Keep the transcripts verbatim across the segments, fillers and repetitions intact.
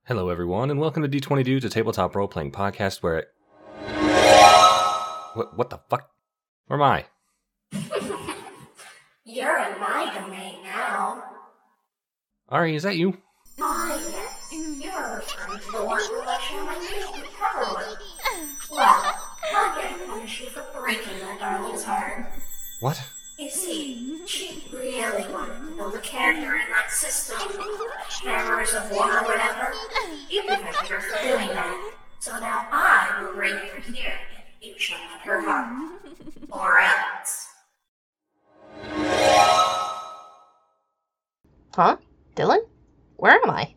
Hello, everyone, and welcome to D twenty Dudes, a tabletop role-playing podcast where... It... What, what the fuck? Where am I? You're in my domain now. Ari, is that you? Ah, yes. You're referring to the one who left you my name properly. Well, I'm going to punish you for breaking that darling's heart. What? You see, she really wanted to build a character in that system. Hammers of War or whatever. You prevented her from doing that. So now I will bring her here if you shut up her heart. Or else. Huh? Dylan? Where am I?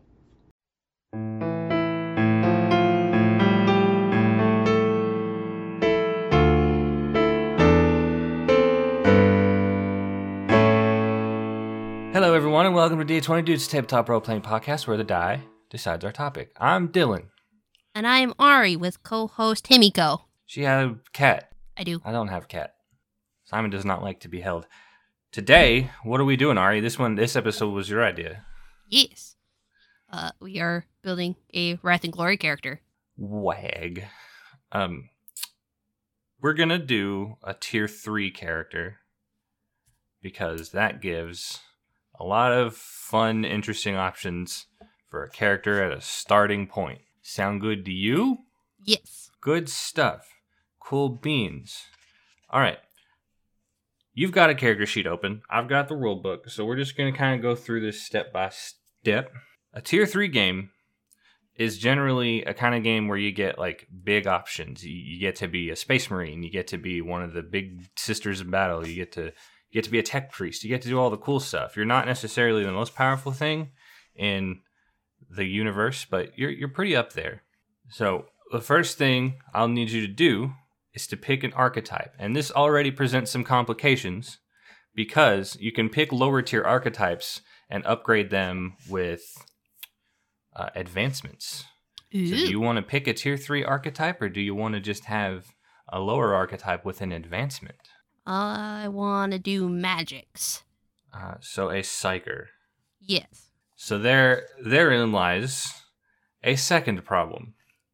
Hello, everyone, and welcome to D twenty Dudes, a tabletop role-playing podcast where the die decides our topic. I'm Dylan. And I am Ari with co-host Himiko. She had a cat. I do. I don't have a cat. Simon does not like to be held. Today, what are we doing, Ari? This one, this episode was your idea. Yes. Uh, we are building a Wrath and Glory character. Wag. Um, we're gonna do a tier three character because that gives a lot of fun, interesting options for a character at a starting point. Sound good to you? Yes. Good stuff. Cool beans. All right. You've got a character sheet open. I've got the rule book. So we're just going to kind of go through this step by step. A tier three game is generally a kind of game where you get like big options. You, you get to be a space marine. You get to be one of the big sisters of battle. You get to you get to be a tech priest. You get to do all the cool stuff. You're not necessarily the most powerful thing in the universe, but you're you're pretty up there. So the first thing I'll need you to do is to pick an archetype. And this already presents some complications because you can pick lower tier archetypes and upgrade them with uh, advancements. Ooh. So do you want to pick a tier three archetype or do you want to just have a lower archetype with an advancement? I want to do magics. Uh, so a psyker. Yes. So there, therein lies a second problem.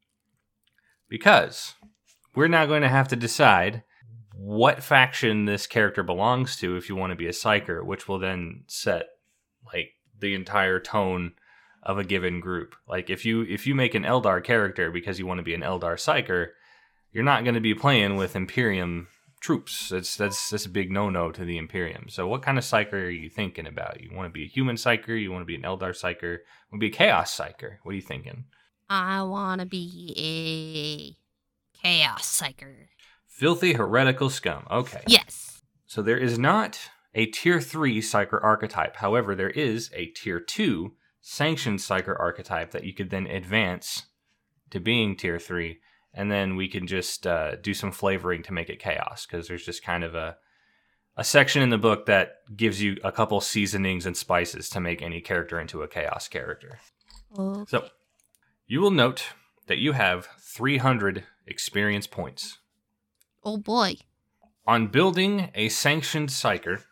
Because we're now going to have to decide what faction this character belongs to if you want to be a psyker, which will then set like the entire tone of a given group. Like if you if you make an Eldar character because you want to be an Eldar psyker, you're not going to be playing with Imperium troops. That's that's that's a big no-no to the Imperium. So what kind of psyker are you thinking about? You want to be a human psyker? You want to be an Eldar psyker? You want to be a chaos psyker? What are you thinking? I want to be a chaos psyker. Filthy heretical scum. Okay. Yes. So there is not a tier three psyker archetype. However, there is a tier two sanctioned psyker archetype that you could then advance to being tier three. And then we can just uh, do some flavoring to make it chaos, because there's just kind of a a section in the book that gives you a couple seasonings and spices to make any character into a chaos character. Okay. So you will note that you have three hundred experience points. Oh boy. On building a sanctioned psyker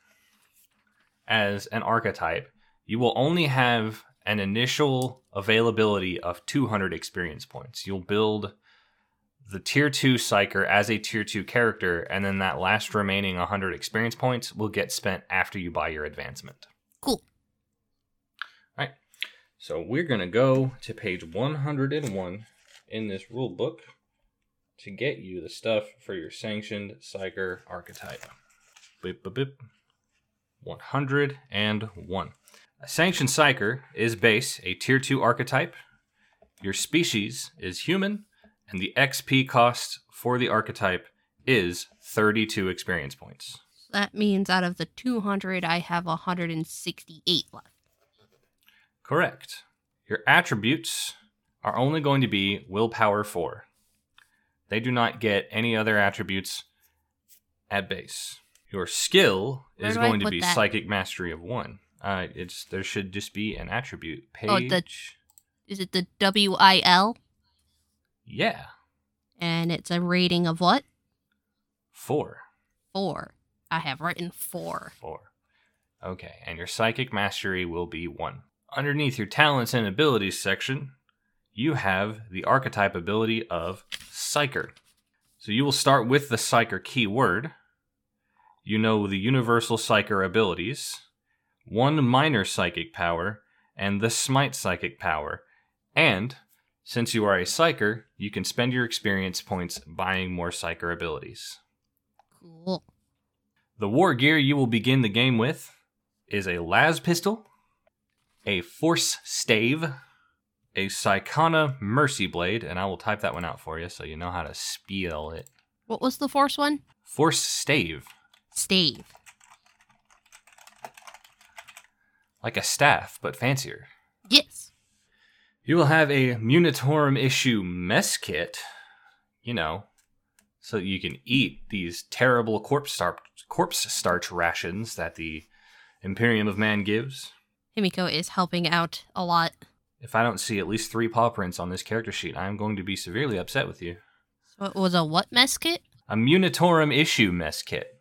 as an archetype, you will only have an initial availability of two hundred experience points. You'll build the tier two psyker as a tier two character, and then that last remaining one hundred experience points will get spent after you buy your advancement. Cool. All right. So we're going to go to page one hundred one in this rule book to get you the stuff for your sanctioned psyker archetype. Beep, beep, beep. one hundred one. A sanctioned psyker is base, a tier two archetype. Your species is human, and the X P cost for the archetype is thirty-two experience points. That means out of the two hundred, I have one hundred sixty-eight left. Correct. Your attributes are only going to be willpower four. They do not get any other attributes at base. Your skill Where is do I going to put be that? psychic mastery of one. Uh, it's there should just be an attribute page. Oh, the- Is it the W I L? Yeah, And it's a rating of what? four. Four. I have written four. Four. Okay, and your psychic mastery will be one. Underneath your talents and abilities section, you have the archetype ability of Psyker. So you will start with the Psyker keyword. You know the universal Psyker abilities, one minor psychic power, and the Smite psychic power. And, since you are a Psyker, you can spend your experience points buying more Psyker abilities. Cool. The war gear you will begin the game with is a las pistol, a force stave, a Psychana mercy blade, and I will type that one out for you so you know how to spell it. What was the force one? Force stave. Stave. Like a staff, but fancier. Yes. You will have a Munitorum issue mess kit, you know, so you can eat these terrible corpse starch, corpse starch rations that the Imperium of Man gives. Himiko is helping out a lot. If I don't see at least three paw prints on this character sheet, I am going to be severely upset with you. So it was a what mess kit? A Munitorum issue mess kit.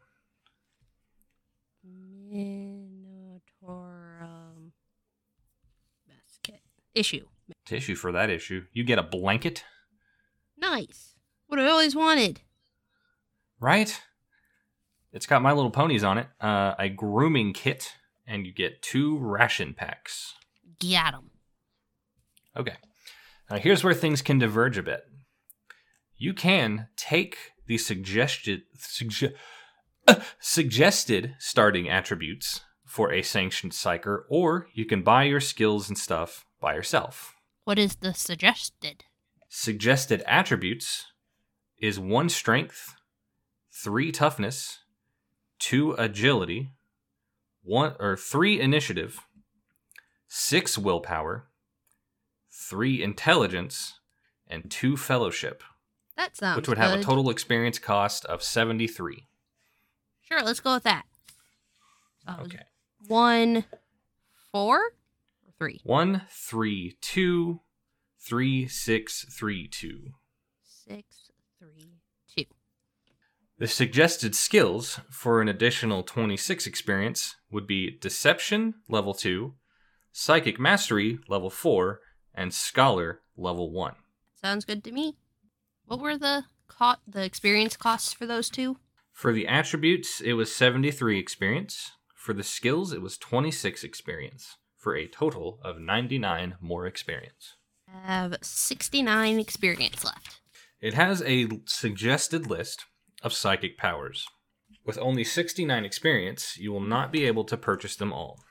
Minotaurus mess kit. Issue. Tissue for that issue. You get a blanket. Nice. What I always wanted. Right? It's got My Little Ponies on it. Uh, a grooming kit. And you get two ration packs. Got 'em. Okay. Now here's where things can diverge a bit. You can take the suggested suge- uh, suggested starting attributes for a sanctioned psyker, or you can buy your skills and stuff by yourself. What is the suggested? Suggested attributes is one strength, three toughness, two agility, one or three initiative, six willpower, three intelligence, and two fellowship. That sounds Which would good. have a total experience cost of seventy-three. Sure, let's go with that. So Okay. One, four, or three? One, three, two, three, six, three, two. Six, three, two. The suggested skills for an additional twenty-six experience would be Deception, level two, Psychic Mastery, level four, and Scholar, level one. Sounds good to me. What were the co- the experience costs for those two? For the attributes, it was seventy-three experience. For the skills, it was twenty-six experience, for a total of ninety-nine more experience. I have sixty-nine experience left. It has a suggested list of psychic powers. With only sixty-nine experience, you will not be able to purchase them all.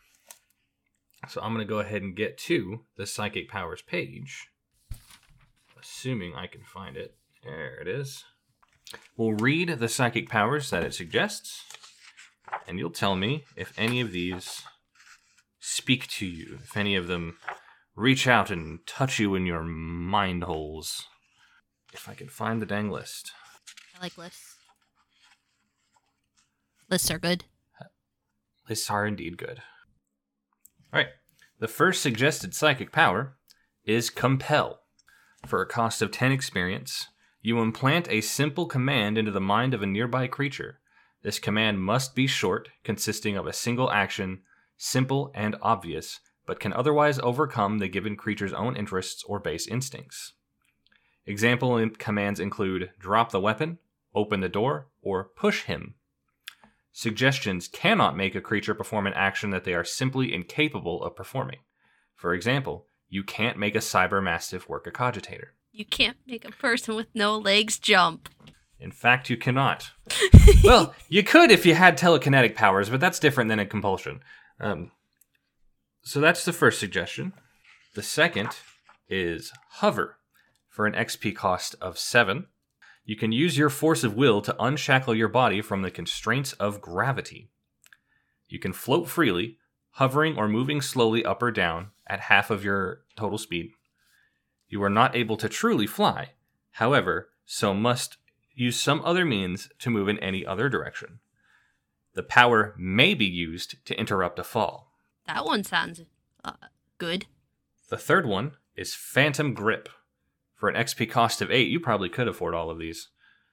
So I'm going to go ahead and get to the psychic powers page, assuming I can find it. There it is. We'll read the psychic powers that it suggests, and you'll tell me if any of these speak to you, if any of them reach out and touch you in your mind holes. If I can find the dang list. I like lists. Lists are good. Lists are indeed good. All right. The first suggested psychic power is Compel. For a cost of ten experience, you implant a simple command into the mind of a nearby creature. This command must be short, consisting of a single action, simple and obvious, but can otherwise overcome the given creature's own interests or base instincts. Example in- commands include drop the weapon, open the door, or push him. Suggestions cannot make a creature perform an action that they are simply incapable of performing. For example, you can't make a cyber mastiff work a cogitator. You can't make a person with no legs jump. In fact, you cannot. Well, you could if you had telekinetic powers, but that's different than a compulsion. Um, so that's the first suggestion. The second is Hover. For an X P cost of seven, you can use your force of will to unshackle your body from the constraints of gravity. You can float freely, hovering or moving slowly up or down at half of your total speed. You are not able to truly fly, however, so must use some other means to move in any other direction. The power may be used to interrupt a fall. That one sounds uh, good. The third one is Phantom Grip. For an X P cost of eight, you probably could afford all of these.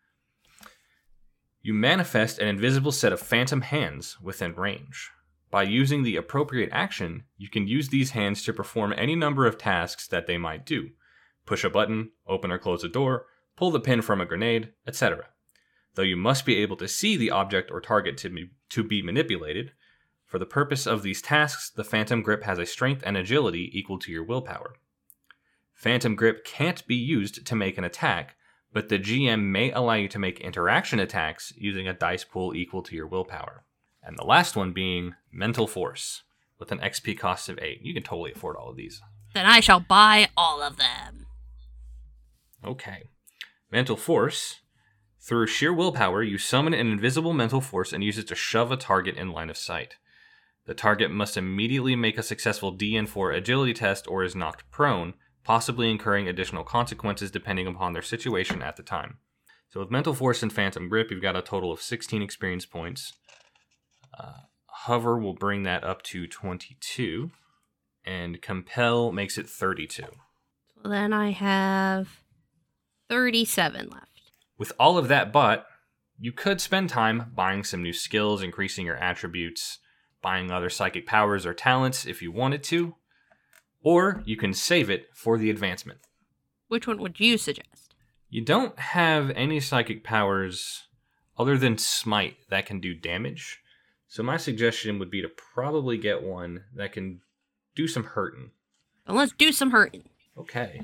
You manifest an invisible set of phantom hands within range. By using the appropriate action, you can use these hands to perform any number of tasks that they might do. push a button, open or close a door, pull the pin from a grenade, et cetera. Though you must be able to see the object or target to be, to be manipulated, for the purpose of these tasks, the Phantom Grip has a strength and agility equal to your willpower. Phantom Grip can't be used to make an attack, but the G M may allow you to make interaction attacks using a dice pool equal to your willpower. And the last one being Mental Force, with an X P cost of eight. You can totally afford all of these. Then I shall buy all of them. Okay. Mental Force. Through sheer willpower, you summon an invisible mental force and use it to shove a target in line of sight. The target must immediately make a successful D N four agility test or is knocked prone, possibly incurring additional consequences depending upon their situation at the time. So with Mental Force and Phantom Grip, you've got a total of sixteen experience points. Uh, Hover will bring that up to twenty-two, and Compel makes it thirty-two. So then I have thirty-seven left. With all of that bought, you could spend time buying some new skills, increasing your attributes, buying other psychic powers or talents if you wanted to, or you can save it for the advancement. Which one would you suggest? You don't have any psychic powers other than Smite that can do damage, so my suggestion would be to probably get one that can do some hurting. Well, let's do some hurting. Okay.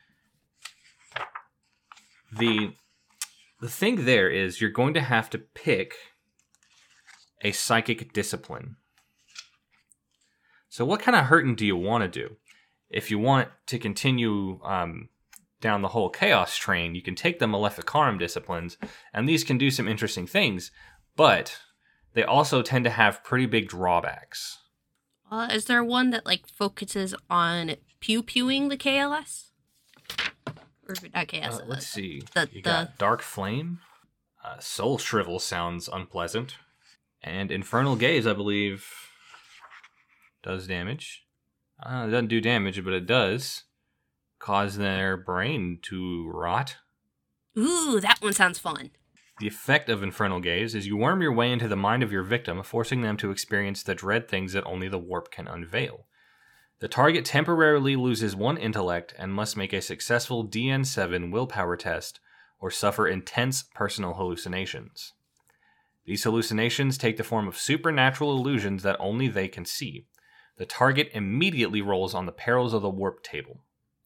The the thing there is you're going to have to pick a psychic discipline. So what kind of hurting do you want to do? If you want to continue um, down the whole chaos train, you can take the Maleficarum disciplines, and these can do some interesting things, but they also tend to have pretty big drawbacks. Uh, is there one that like focuses on pew-pewing the K L S? Or not K S? Uh, let's see. The, you the... got Dark Flame. Uh, Soul Shrivel sounds unpleasant. And Infernal Gaze, I believe, does damage. Uh, it doesn't do damage, but it does cause their brain to rot. Ooh, that one sounds fun. The effect of Infernal Gaze is you worm your way into the mind of your victim, forcing them to experience the dread things that only the warp can unveil. The target temporarily loses one intellect and must make a successful D N seven willpower test or suffer intense personal hallucinations. These hallucinations take the form of supernatural illusions that only they can see. The target immediately rolls on the perils of the warp table.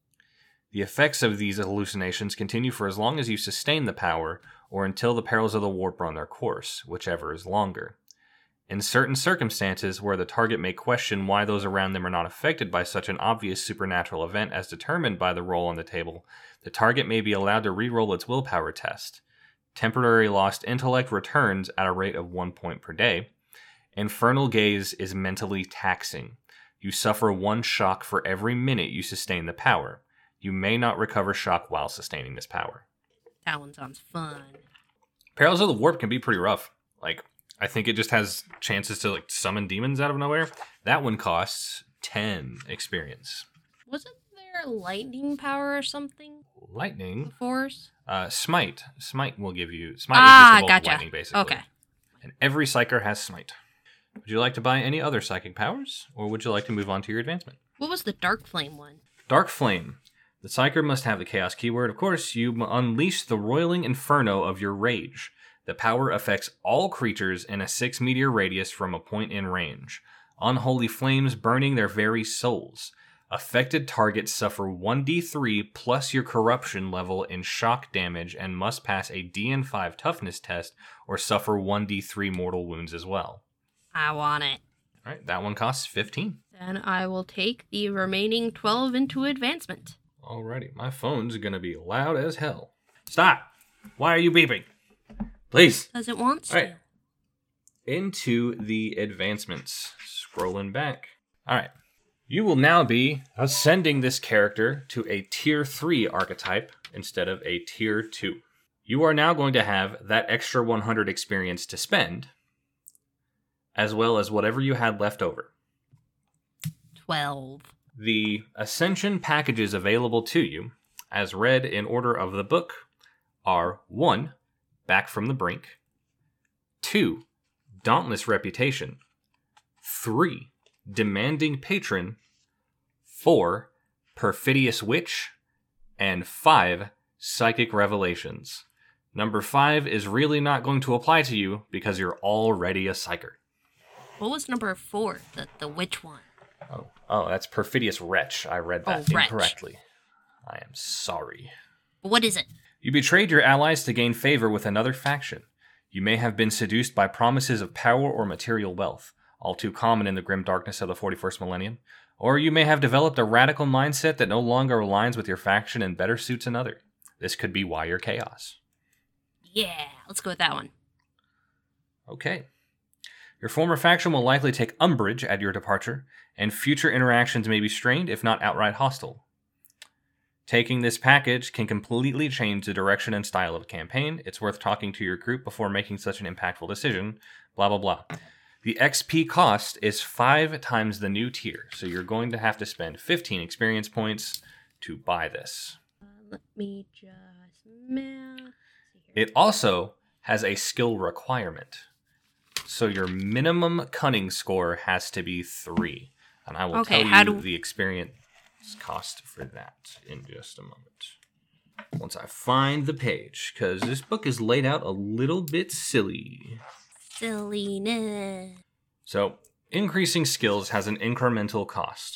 The effects of these hallucinations continue for as long as you sustain the power, or until the perils of the warp run their course, whichever is longer. In certain circumstances where the target may question why those around them are not affected by such an obvious supernatural event as determined by the roll on the table, the target may be allowed to re-roll its willpower test. Temporary lost intellect returns at a rate of one point per day. Infernal Gaze is mentally taxing. You suffer one shock for every minute you sustain the power. You may not recover shock while sustaining this power. That one sounds fun. Perils of the Warp can be pretty rough. Like, I think it just has chances to like summon demons out of nowhere. That one costs ten experience. Wasn't there lightning power or something? Lightning? The Force? Uh, Smite. Smite will give you... Smite ah, is just a bolt of gotcha. lightning, basically. Okay. And every Psyker has Smite. Would you like to buy any other psychic powers, or would you like to move on to your advancement? What was the Dark Flame one? Dark Flame. The Psyker must have the Chaos keyword. Of course, you unleash the roiling inferno of your rage. The power affects all creatures in a six meter radius from a point in range. Unholy flames burning their very souls. Affected targets suffer one d three plus your corruption level in shock damage and must pass a D N five toughness test or suffer one d three mortal wounds as well. I want it. All right, that one costs fifteen. Then I will take the remaining twelve into advancement. Alrighty, my phone's gonna be loud as hell. Stop! Why are you beeping? Please. Does it want to? All right. Into the advancements. Scrolling back. Alright. You will now be ascending this character to a tier three archetype instead of a tier two. You are now going to have that extra one hundred experience to spend, as well as whatever you had left over. twelve. The Ascension packages available to you, as read in order of the book, are one. Back from the Brink, two. Dauntless Reputation, three. Demanding Patron, four. Perfidious Witch, and five psychic revelations. Number five is really not going to apply to you because you're already a psyker. What was number four? The the witch one? Oh, oh, that's Perfidious Wretch. I read that Oh, wretch. incorrectly. I am sorry. What is it? You betrayed your allies to gain favor with another faction. You may have been seduced by promises of power or material wealth, all too common in the grim darkness of the forty-first millennium. Or you may have developed a radical mindset that no longer aligns with your faction and better suits another. This could be why you're chaos. Yeah, let's go with that one. Okay. Your former faction will likely take umbrage at your departure, and future interactions may be strained, if not outright hostile. Taking this package can completely change the direction and style of a campaign. It's worth talking to your group before making such an impactful decision. Blah, blah, blah. The X P cost is five times the new tier, so you're going to have to spend fifteen experience points to buy this. Uh, let me just math. It also has a skill requirement. So your minimum cunning score has to be three. And I will Okay, tell how you do- the experience cost for that in just a moment. Once I find the page, because this book is laid out a little bit silly. Silliness. So, increasing skills has an incremental cost.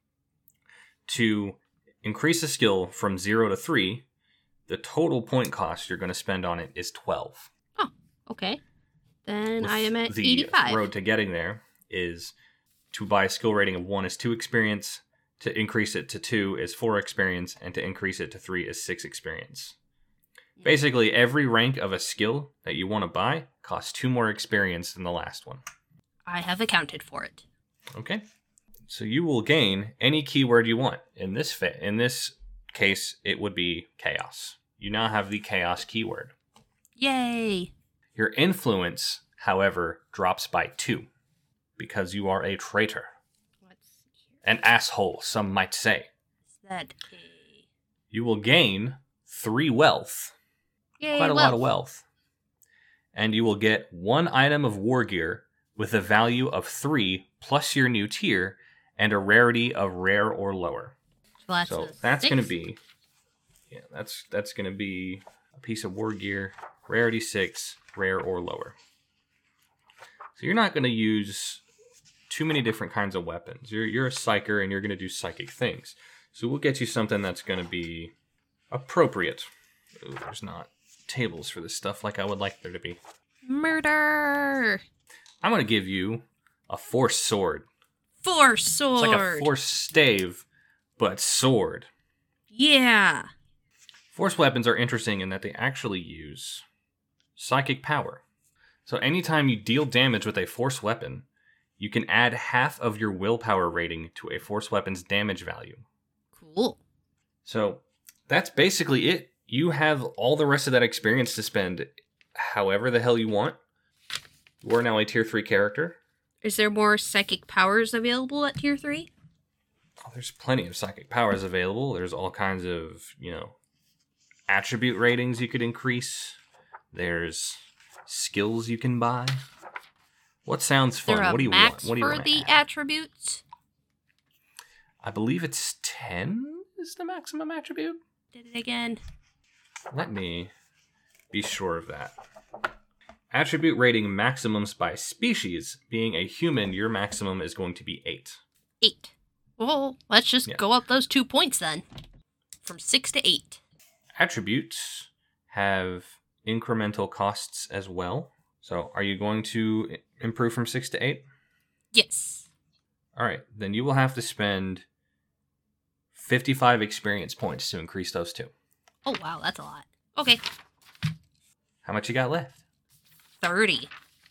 To increase a skill from zero to three, the total point cost you're going to spend on it is twelve. Oh, okay. Then With I am at the eighty-five. road to getting there is to buy a skill rating of one is two experience, to increase it to two is four experience, and to increase it to three is six experience. Basically, every rank of a skill that you want to buy costs two more experience than the last one. I have accounted for it. Okay? So you will gain any keyword you want. In this fa- in this case, it would be chaos. You now have the chaos keyword. Yay! Your influence, however, drops by two because you are a traitor. Let's see here. An asshole, some might say. Is that a... You will gain three wealth. Yay, Quite a wealth. lot of wealth. And you will get one item of war gear with a value of three plus your new tier and a rarity of rare or lower. So that's, So a that's six. going to be, yeah, that's that's going to be a piece of war gear, rarity six, rare or lower. So you're not going to use too many different kinds of weapons. You're you're a psyker and you're going to do psychic things. So we'll get you something that's going to be appropriate. Ooh, there's not tables for this stuff like I would like there to be. Murder! I'm going to give you a force sword. Force It's sword! like a force stave, but sword. Yeah! Force weapons are interesting in that they actually use psychic power. So anytime you deal damage with a force weapon, you can add half of your willpower rating to a force weapon's damage value. Cool. So that's basically it. You have all the rest of that experience to spend however the hell you want. You are now a tier three character. Is there more psychic powers available at tier three? Oh, there's plenty of psychic powers available. There's all kinds of, you know, attribute ratings you could increase. There's skills you can buy. What sounds Is fun? there a What do you max want? What do you for want? the attributes? I believe it's ten is the maximum attribute. Did it again. Let me be sure of that. Attribute rating maximums by species. Being a human, your maximum is going to be eight. Eight. Well, let's just Yeah. go up those two points then. From six to eight. Attributes have incremental costs as well. So are you going to i- improve from six to eight? Yes. All right, then you will have to spend fifty-five experience points to increase those two. Oh, wow, that's a lot. Okay. How much you got left? thirty.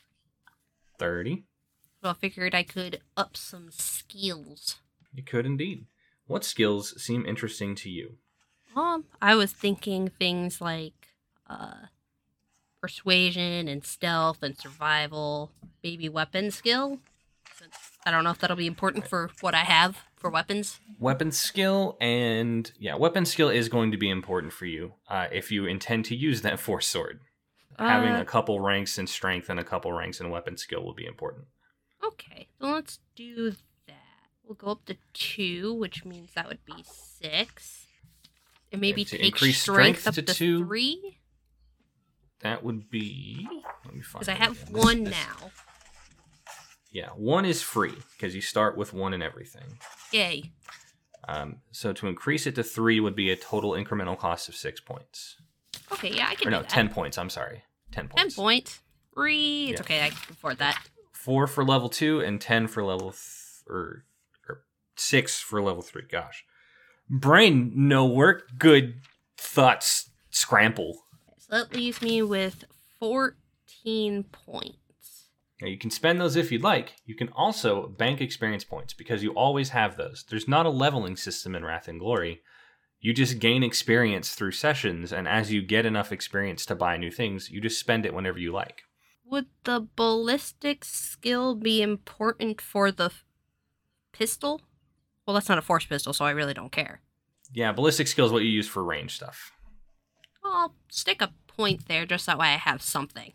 thirty. So I figured I could up some skills. You could indeed. What skills seem interesting to you? Um, I was thinking things like uh persuasion and stealth and survival, maybe weapon skill. Since I don't know if that'll be important for what I have for weapons. Weapon skill and yeah, weapon skill is going to be important for you uh, if you intend to use that force sword. Having Uh, a couple ranks in strength and a couple ranks in weapon skill will be important. Okay, so let's do that. We'll go up to two, which means that would be six. And maybe To take increase strength, strength up to to two? three? That would be... Let me find Because I it have again. This- one this- now. Yeah, one is free, because you start with one and everything. Yay. Um, so to increase it to three would be a total incremental cost of six points. Okay, yeah, I can Or do no, that. ten points, I'm sorry. Ten Ten points. points. Three. It's Yeah. okay, I can afford that. Four for level two and ten for level... Th- or, or six for level three. Gosh. Brain, no work. Good thoughts. Scramble. So that leaves me with fourteen points. Now, you can spend those if you'd like. You can also bank experience points because you always have those. There's not a leveling system in Wrath and Glory. You just gain experience through sessions, and as you get enough experience to buy new things, you just spend it whenever you like. Would the ballistic skill be important for the f- pistol? Well, that's not a force pistol, so I really don't care. Yeah, ballistic skill is what you use for range stuff. Well, I'll stick a point there just that way I have something.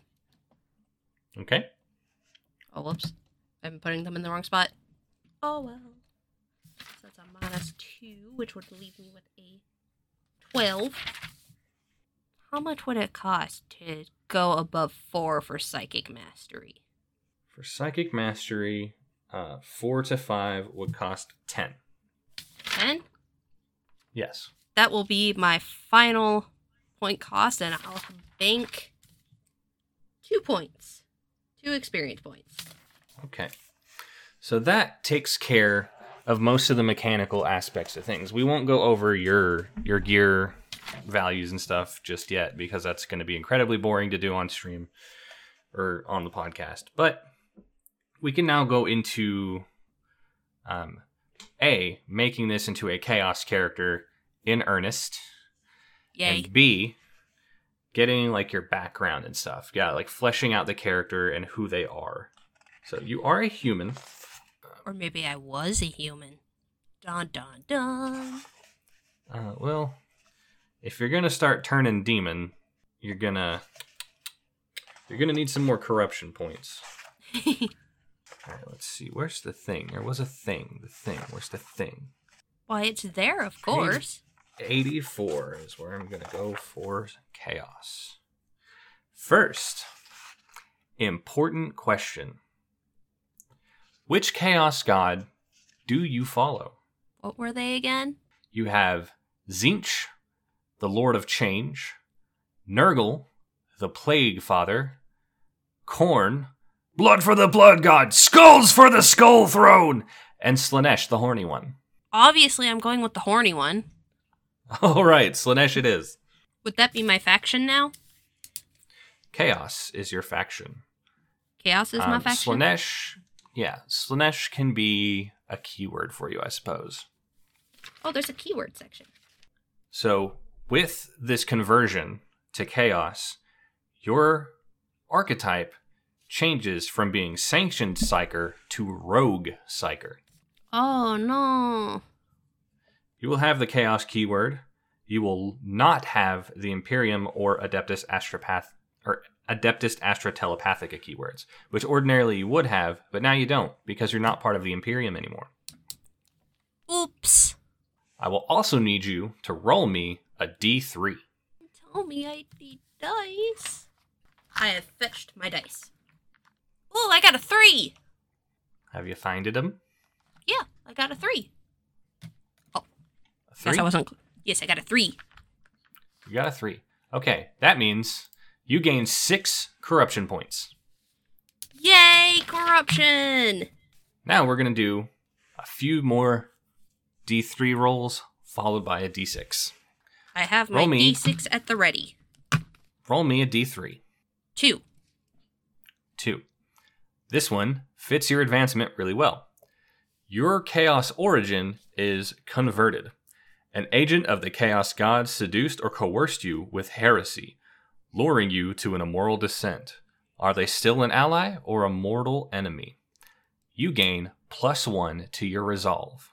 Okay? Oh, whoops. I'm putting them in the wrong spot. Oh, well. So that's a minus two, which would leave me with a twelve. How much would it cost to go above four for Psychic Mastery? For Psychic Mastery, uh, four to five would cost ten. ten? Yes. That will be my final point cost, and I'll bank two points. Two experience points. Okay. So that takes care of most of the mechanical aspects of things. We won't go over your your gear values and stuff just yet because that's going to be incredibly boring to do on stream or on the podcast. But we can now go into um, A, making this into a chaos character in earnest, Yay. and B, getting like your background and stuff. Yeah, like fleshing out the character and who they are. So you are a human. Or maybe I was a human. Dun dun dun. Uh, well, if you're gonna start turning demon, you're gonna you're gonna need some more corruption points. All right, let's see. Where's the thing? There was a thing. The thing. Where's the thing? Why, it's there, of course. eighty-four is where I'm gonna go for chaos. First, important question. Which chaos god do you follow? What were they again? You have Tzeentch, the Lord of Change, Nurgle, the Plague Father, Khorne, Blood for the Blood God, Skulls for the Skull Throne, and Slaanesh, the Horny One. Obviously, I'm going with the horny one. All right, Slaanesh it is. Would that be my faction now? Chaos is your faction. Chaos is my Um, faction? Slaanesh, yeah, Slaanesh can be a keyword for you, I suppose. Oh, there's a keyword section. So, with this conversion to chaos, your archetype changes from being sanctioned psyker to rogue psyker. Oh, no. You will have the chaos keyword. You will not have the Imperium or Adeptus Astropath or Adeptus Astra Telepathica keywords, which ordinarily you would have, but now you don't because you're not part of the Imperium anymore. Oops. I will also need you to roll me a D three. Tell me I need dice. I have fetched my dice. Oh, I got a three. Have you finded them? Yeah, I got a three. A three? Guess I wasn't. Yes, I got a three. You got a three. Okay, that means you gain six corruption points. Yay, corruption! Now we're going to do a few more D three rolls, followed by a D six. I have my Roll me. D six at the ready. Roll me a D three. Two. Two. This one fits your advancement really well. Your chaos origin is converted. An agent of the chaos gods seduced or coerced you with heresy, luring you to an immoral descent. Are they still an ally or a mortal enemy? You gain plus one to your resolve.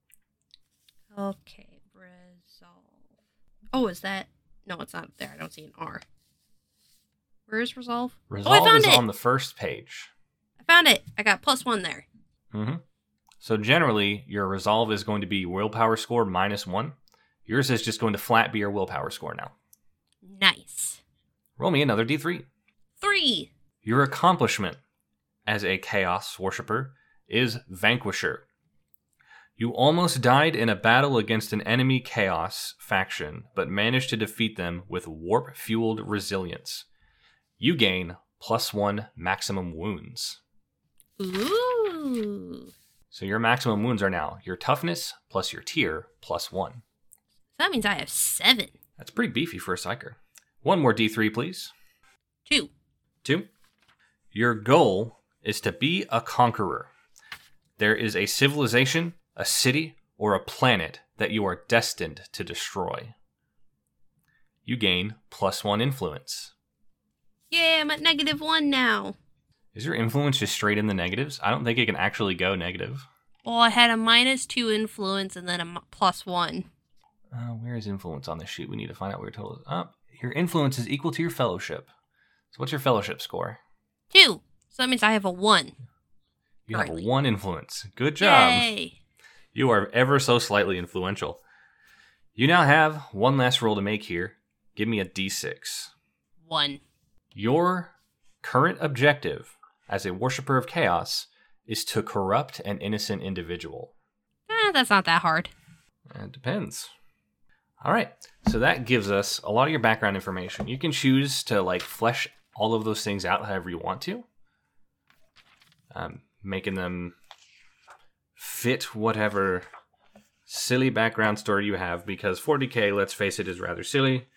Okay, resolve. Oh, is that? No, it's not there. I don't see an R. Where is resolve? Resolve oh, I found is it! on the first page. I found it. I got plus one there. Mm-hmm. So generally, your resolve is going to be willpower score minus one, Yours is just going to flat be your willpower score now. Nice. Roll me another d three. Three. Your accomplishment as a Chaos Worshipper is Vanquisher. You almost died in a battle against an enemy Chaos faction, but managed to defeat them with warp-fueled resilience. You gain plus one maximum wounds. Ooh. So your maximum wounds are now your toughness plus your tier plus one. That means I have seven. That's pretty beefy for a Psyker. One more d three, please. Two. Two. Your goal is to be a conqueror. There is a civilization, a city, or a planet that you are destined to destroy. You gain plus one influence. Yeah, I'm at negative one now. Is your influence just straight in the negatives? I don't think it can actually go negative. Well, I had a minus two influence and then a m- plus one. Uh, where is influence on this sheet? We need to find out where your total is. Oh, your influence is equal to your fellowship. So what's your fellowship score? Two. So that means I have a one. You Currently. have a one influence. Good job. Yay. You are ever so slightly influential. You now have one last roll to make here. Give me a d six. One. Your current objective as a worshiper of chaos is to corrupt an innocent individual. Eh, that's not that hard. It depends. All right. So that gives us a lot of your background information. You can choose to like flesh all of those things out however you want to. Um, making them fit whatever silly background story you have, because forty K, let's face it, is rather silly.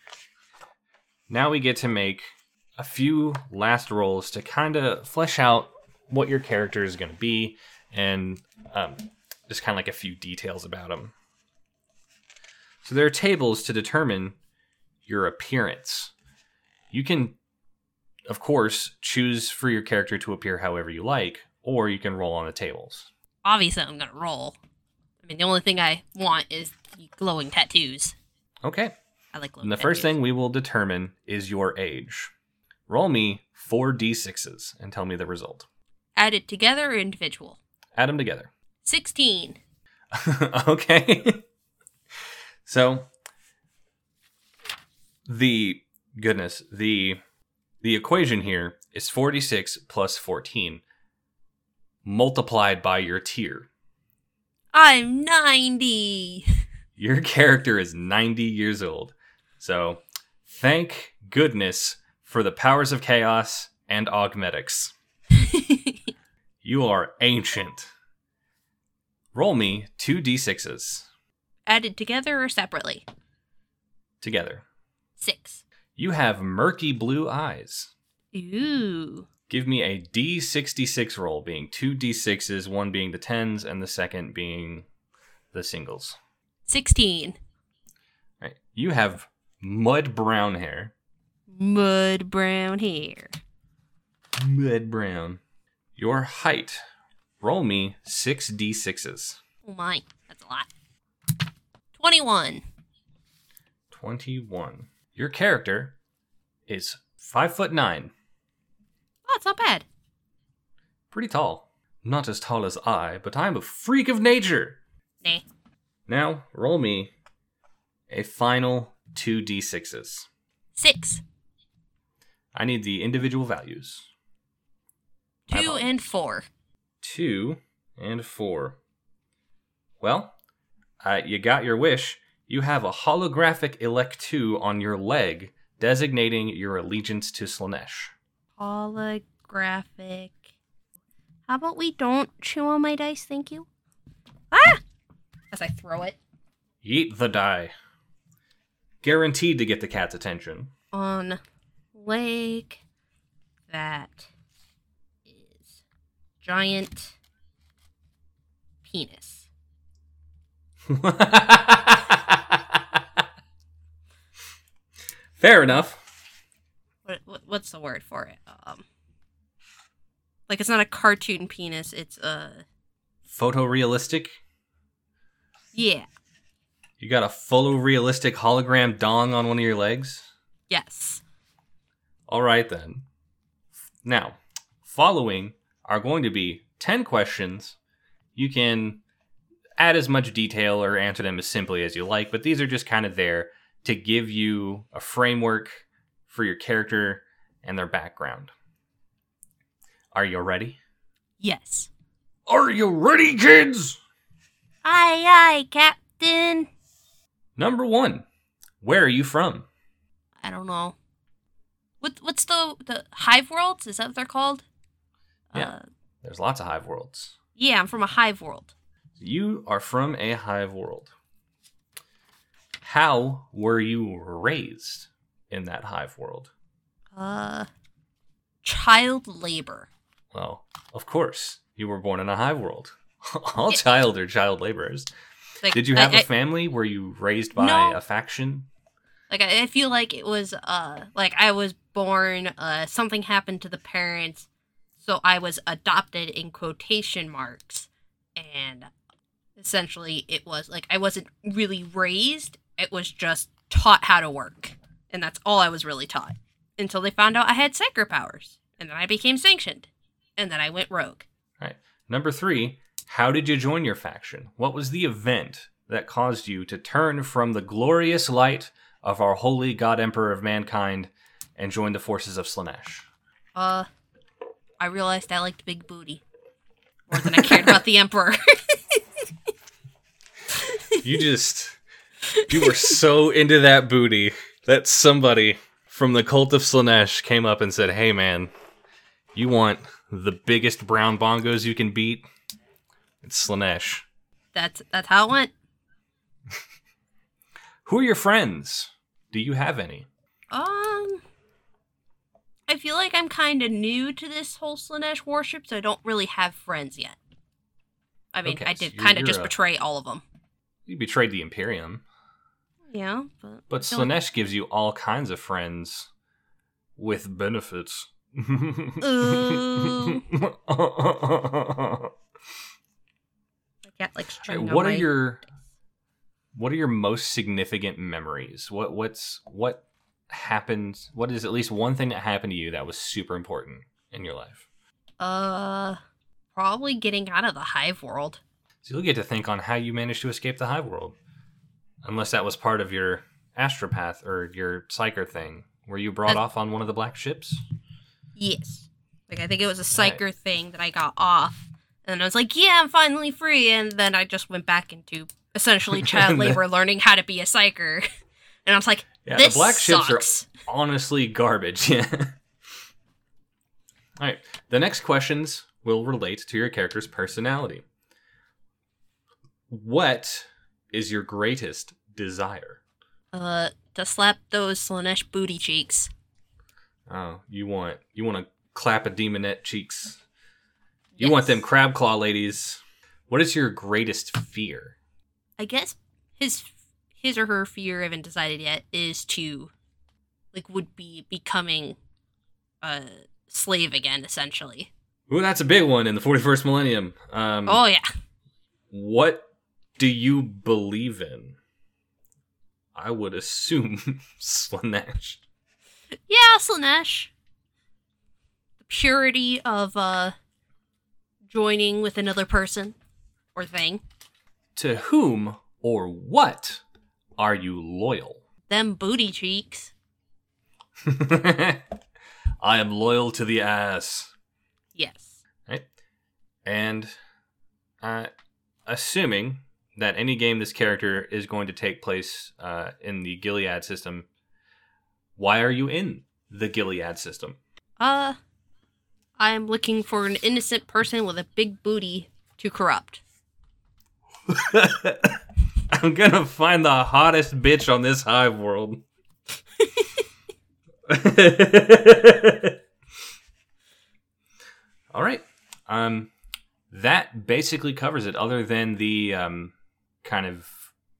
Now we get to make a few last rolls to kind of flesh out what your character is going to be, and um, just kind of like a few details about them. So there are tables to determine your appearance. You can, of course, choose for your character to appear however you like, or you can roll on the tables. Obviously, I'm going to roll. I mean, the only thing I want is the glowing tattoos. Okay. I like glowing And the tattoos. first thing we will determine is your age. Roll me four d sixes and tell me the result. Added together or individual? Add them together. sixteen. Okay. So, the, goodness, the the equation here is forty-six plus fourteen multiplied by your tier. I'm ninety. Your character is ninety years old. So, thank goodness for the powers of chaos and augmetics. You are ancient. Roll me two d sixes. Added together or separately? Together. Six. You have murky blue eyes. Ooh. Give me a d sixty-six roll, being two d sixes, one being the tens, and the second being the singles. sixteen. Right. You have mud brown hair. Mud brown hair. Mud brown. Your height. Roll me six d sixes. Oh my, that's a lot. twenty-one. twenty-one. Your character is five foot nine. Oh, it's not bad. Pretty tall. Not as tall as I, but I'm a freak of nature. Nah. Now, roll me a final two d sixes. Six. I need the individual values. My Two apologies. and four. Two and four. Well, uh, you got your wish. You have a holographic elect two on your leg, designating your allegiance to Slaanesh. Holographic. How about we don't chew on my dice, thank you? Ah! As I throw it. Yeet the die. Guaranteed to get the cat's attention. On leg that is giant penis. Fair enough. What, what what's the word for it? Um, like it's not a cartoon penis. It's a Photorealistic. yeah. You got a photorealistic hologram dong on one of your legs? Yes. All right, then. Now, following are going to be ten questions. You can add as much detail or answer them as simply as you like, but these are just kind of there to give you a framework for your character and their background. Are you ready? Yes. Are you ready, kids? Aye, aye, Captain. Number one, where are you from? I don't know. What what's the the hive worlds? Is that what they're called? Yeah. Uh, There's lots of hive worlds. yeah, I'm from a hive world. You are from a hive world. How were you raised in that hive world? Uh, child labor. Well, of course, you were born in a hive world. All child are child laborers. Like, Did you have I- a I- family? Were you raised by No. a faction? Like I I feel like it was uh like I was born, uh something happened to the parents, so I was adopted in quotation marks, and essentially it was like I wasn't really raised, it was just taught how to work. And that's all I was really taught. Until they found out I had psyker powers. And then I became sanctioned. And then I went rogue. All right. Number three, how did you join your faction? What was the event that caused you to turn from the glorious light of our holy God Emperor of mankind and join the forces of Slaanesh? Uh I realized I liked big booty. More than I cared about the Emperor. You just, you were so into that booty that somebody from the cult of Slaanesh came up and said, hey man, you want the biggest brown bongos you can beat? It's Slaanesh. that's that's how it went. Who are your friends? Do you have any? Um, I feel like I'm kind of new to this whole Slaanesh worship, so I don't really have friends yet. I mean, Okay, I so did you're- kind of you're just a- betray all of them. You betrayed the Imperium. Yeah, but But I don't- Slaanesh gives you all kinds of friends with benefits. Ooh. my cat likes Hey, chewing on what are my- your what are your most significant memories? What what's what happened? What is at least one thing that happened to you that was super important in your life? Uh, probably getting out of the hive world. So you'll get to think on how you managed to escape the hive world, unless that was part of your astropath or your psyker thing. Were you brought Uh, off on one of the black ships? Yes. Like, I think it was a Right. psyker thing that I got off. And then I was like, yeah, I'm finally free. And then I just went back into essentially child And then- labor, learning how to be a psyker. And I was like, Yeah, this the black ships sucks. are honestly garbage. Yeah. All right. The next questions will relate to your character's personality. What is your greatest desire? Uh, to slap those Slaanesh booty cheeks. Oh, you want you want to clap a demonette cheeks. You Yes. want them crab claw ladies. What is your greatest fear? I guess his his or her fear, I haven't decided yet, is to, like, would be becoming a slave again, essentially. Ooh, that's a big one in the forty-first millennium. Um, Oh, yeah. What do you believe in? I would assume Slaanesh. Yeah, Slaanesh. The purity of, uh, joining with another person or thing. To whom or what are you loyal? Them booty cheeks. I am loyal to the ass. Yes. Right? And uh, assuming that any game this character is going to take place uh, in the Gilead system, why are you in the Gilead system? Uh, I'm looking for an innocent person with a big booty to corrupt. I'm gonna find the hottest bitch on this hive world. All right. Um, that basically covers it. Other than the um, kind of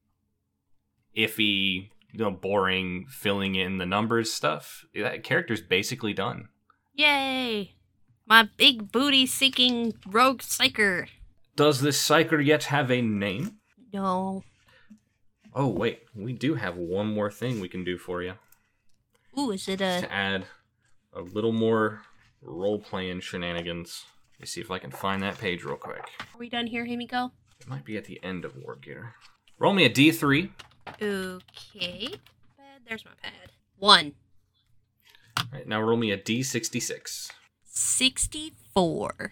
iffy, you know, boring filling in the numbers stuff, that character's basically done. Yay! My big booty seeking rogue psyker. Does this psyker yet have a name? No. Oh wait, we do have one more thing we can do for you Ooh, is it a... to add a little more role-playing shenanigans. Let me see if I can find that page real quick. Are we done here, Himiko? might be at the end of War Gear. Roll me a D three. Okay. There's my pad. One. All right, now roll me a D sixty-six. sixty-four.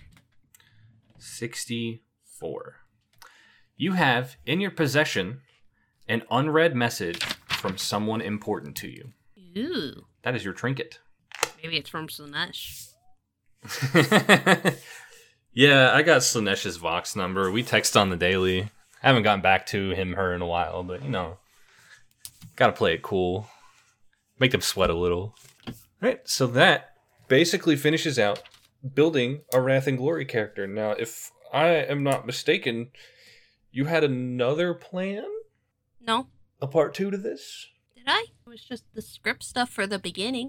sixty-four. You have in your possession an unread message from someone important to you. Ooh. That is your trinket. Maybe it's from Slanesh. Yeah, I got Slanesh's Vox number. We text on the daily. I haven't gotten back to him, her in a while, but you know, gotta play it cool. Make them sweat a little. All right, so that basically finishes out building a Wrath and Glory character. Now, if I am not mistaken, you had another plan? No. A part two to this? Did I? It was just the script stuff for the beginning.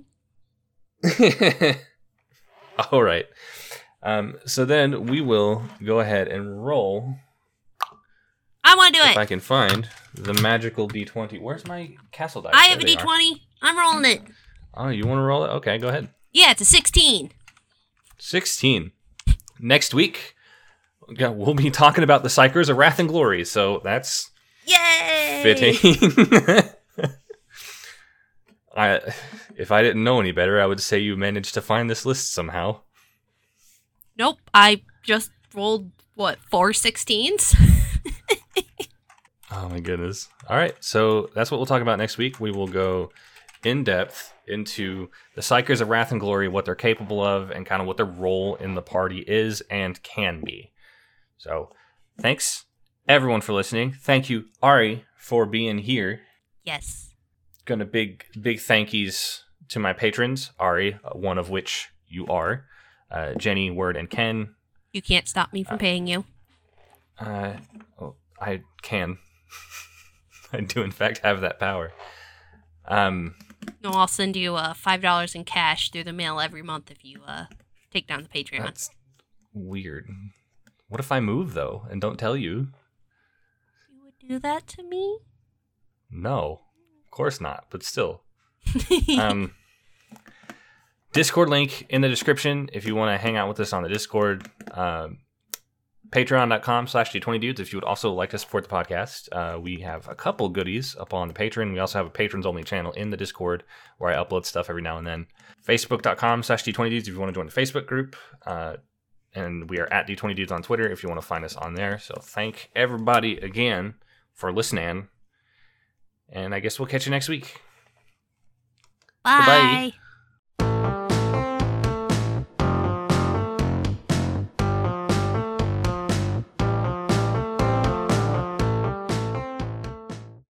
All right. Um, so then we will go ahead and roll. I want to do if it. If I can find the magical D twenty. Where's my castle dice? I have There a they D twenty. Are. I'm rolling it. Oh, you want to roll it? Okay, go ahead. Yeah, it's a sixteen. sixteen. Next week, we'll be talking about the Psychers of Wrath and Glory, so that's Yay! fitting. I, if I didn't know any better, I would say you managed to find this list somehow. Nope, I just rolled, what, four sixteens? Oh my goodness. All right, so that's what we'll talk about next week. We will go in depth into the Psychers of Wrath and Glory, what they're capable of, and kind of what their role in the party is and can be. So, thanks everyone for listening. Thank you, Ari, for being here. Yes. Gonna big, big thank yous to my patrons, Ari, one of which you are, uh, Jenny, Word, and Ken. You can't stop me from Uh, paying you. Uh, oh, I can. I do, in fact, have that power. Um, No, I'll send you uh, five dollars in cash through the mail every month if you uh, take down the Patreon. That's weird. What if I move, though, and don't tell you? You would do that to me? No, of course not, but still. um, Discord link in the description if you want to hang out with us on the Discord. Um, Patreon.com slash D20Dudes if you would also like to support the podcast. Uh, we have a couple goodies up on the Patreon. We also have a patrons-only channel in the Discord where I upload stuff every now and then. Facebook.com slash D20Dudes if you want to join the Facebook group. Uh, and we are at D twenty Dudes on Twitter if you want to find us on there. So thank everybody again for listening. And I guess we'll catch you next week. Bye. Bye-bye.